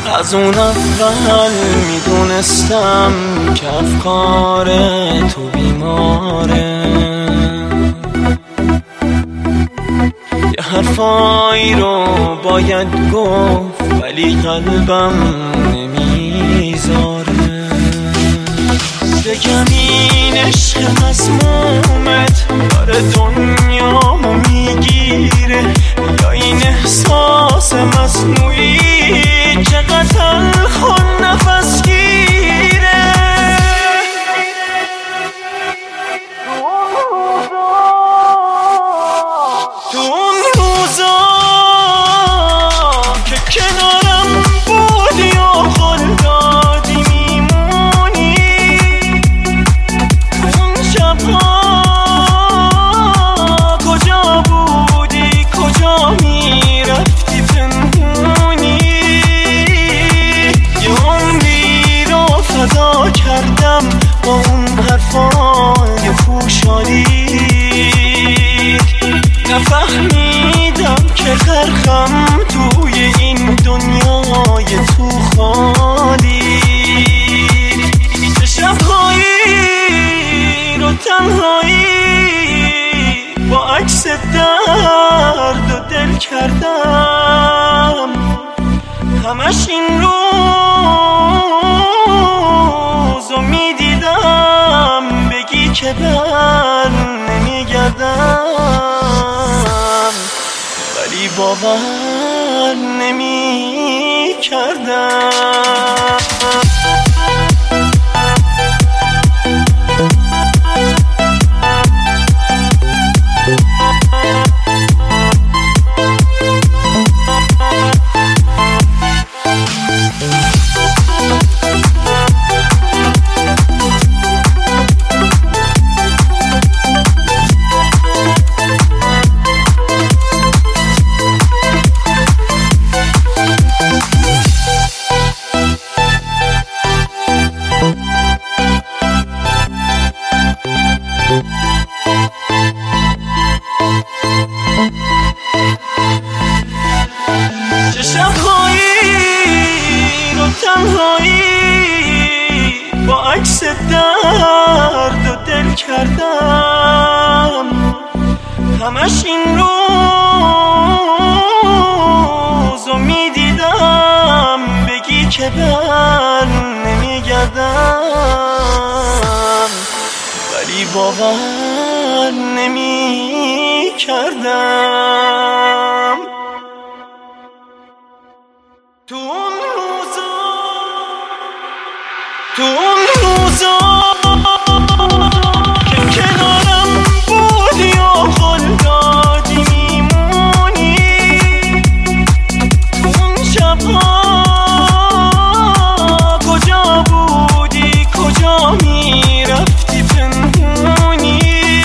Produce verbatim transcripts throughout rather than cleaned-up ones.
از اون اول میدونستم که افکار تو بیماره، یه حرفایی رو باید گفت ولی قلبم نمیذاره. بگم این عشق مظلومت داره دنیامو میگیره، یا این احساس مصنوعی چقدر تلخ و نفس گیره. تو اون روزا که کنارم بودی و قول دادی میمونی، اون شبها کجا بودی، کجا میرفتی پنهونی؟ یه عمری رو فدا کردم با اون حرفای پوشالی، نفهمیدم که غرقم توی این دنیای تو خالی. چه شبهایی رو تنهایی با عکس درد و دل کردم، همش این روزو میدیدم بگی که بر نمیگردم، ولی باور نمی کردم. چه شبهایی رو تنهایی با عکس درد و دل کردم، همش این روزو میدیدم بگی که بر نمیگردم، ولی باور نمی کردم. تو اون روزا تو اون روزا که کنارم بودی و قول دادی میمونی، تو اون شبها کجا بودی، کجا میرفتی پنهونی؟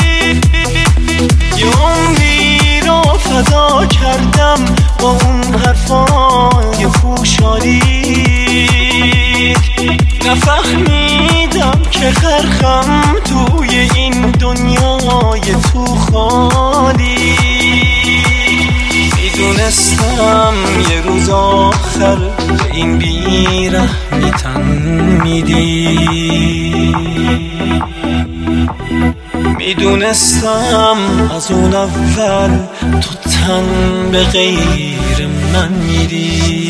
یه عمری رو فدا کردم با اون حرفای خوشحالی، نفهمیدم که غرقم توی این دنیای تو خالی. میدونستم یه روز آخر به این بی‌رحمی تن میدی، میدونستم از اون اول تو تن به غیر من میدی.